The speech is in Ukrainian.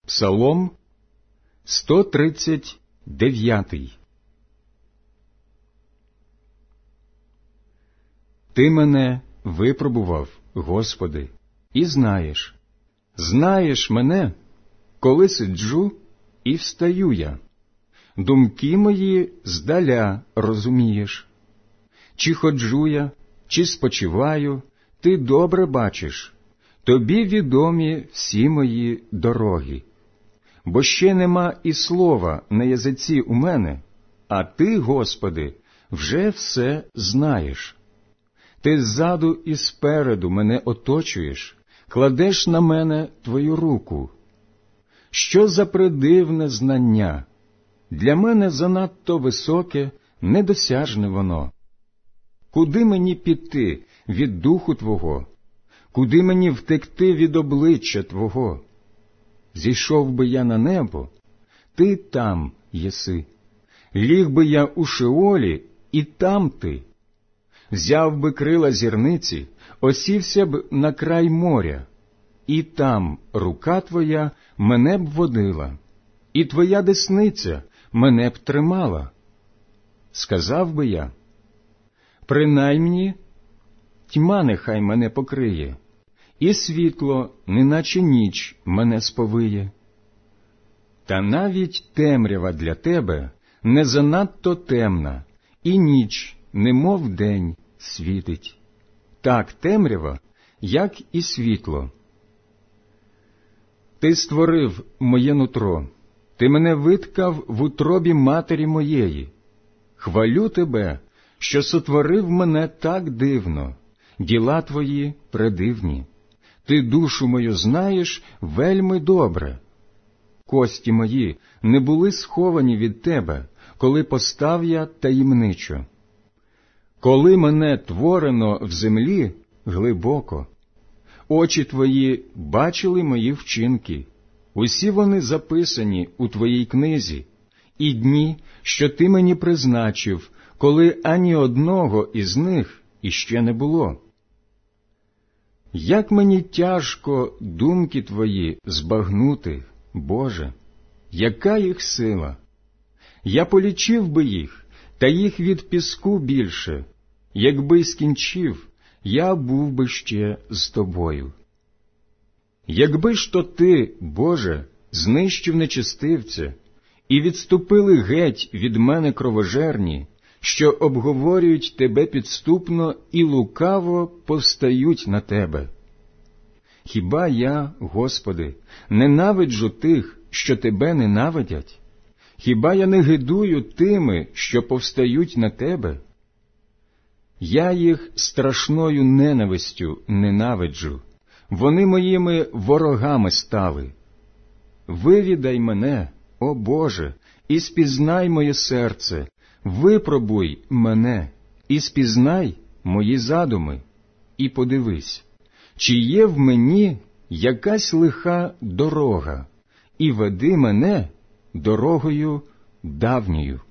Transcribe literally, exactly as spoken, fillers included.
Псалом сто тридцять дев'ятий. Ти мене випробував, Господи, і знаєш. Знаєш мене, коли сиджу і встаю я. Думки мої здаля розумієш. Чи ходжу я, чи спочиваю, ти добре бачиш. Тобі відомі всі мої дороги. Бо ще нема і слова на язиці у мене, а ти, Господи, вже все знаєш. Ти ззаду і спереду мене оточуєш, кладеш на мене твою руку. Що за придивне знання? Для мене занадто високе, недосяжне воно. Куди мені піти від духу Твого? Куди мені втекти від обличчя Твого? Зійшов би я на небо, ти там єси. Ліг би я у Шеолі, і там ти. Взяв би крила зірниці, осівся б на край моря, і там рука твоя мене б водила, і твоя десниця мене б тримала. Сказав би я, принаймні тьма нехай мене покриє, і світло, неначе ніч, мене сповиє. Та навіть темрява для тебе не занадто темна, і ніч, немов день, світить. Так темрява, як і світло. Ти створив моє нутро, ти мене виткав в утробі матері моєї. Хвалю тебе, що сотворив мене так дивно, діла твої предивні. Ти душу мою знаєш вельми добре. Кості мої не були сховані від тебе, коли постав я таємничо. Коли мене творено в землі глибоко, очі твої бачили мої вчинки, усі вони записані у твоїй книзі, і дні, що ти мені призначив, коли ані одного із них іще не було. Як мені тяжко думки твої збагнути, Боже, яка їх сила! Я полічив би їх, та їх від піску більше. Якби скінчив, я був би ще з тобою. Якби ж то ти, Боже, знищив нечестивця, і відступили геть від мене кровожерні, що обговорюють тебе підступно і лукаво повстають на тебе. Хіба я, Господи, ненавиджу тих, що тебе ненавидять? Хіба я не гидую тими, що повстають на тебе? Я їх страшною ненавистю ненавиджу, вони моїми ворогами стали. Вивідай мене, о Боже, і спізнай моє серце, випробуй мене, і спізнай мої задуми, і подивись, чи є в мені якась лиха дорога, і веди мене дорогою давньою.